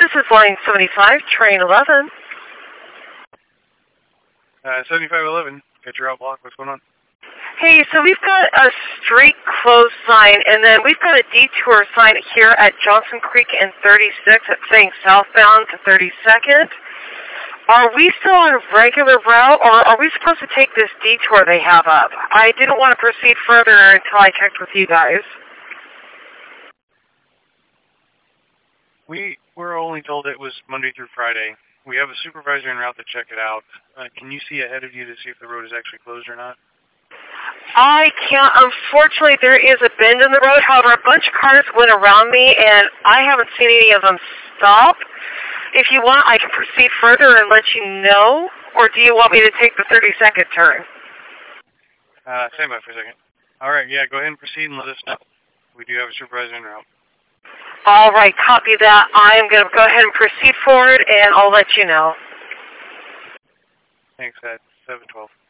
this is line 75, train 11. 7511, got your out block. What's going on? Hey, so we've got a street closed sign, and then we've got a detour sign here at Johnson Creek and 36 that's saying southbound to 32nd. Are we still on a regular route, or are we supposed to take this detour they have up? I didn't want to proceed further until I checked with you guys. We were only told it was Monday through Friday. We have a supervisor en route to check it out. Can you see ahead of you to see if the road is actually closed or not? I can't. Unfortunately, there is a bend in the road. However, a bunch of cars went around me, and I haven't seen any of them stop. If you want, I can proceed further and let you know, or do you want me to take the 30-second turn? Stand by for a second. All right, yeah, go ahead and proceed and let us know. We do have a supervisor en route. All right, copy that. I'm going to go ahead and proceed forward, and I'll let you know. Thanks, Ed. 712.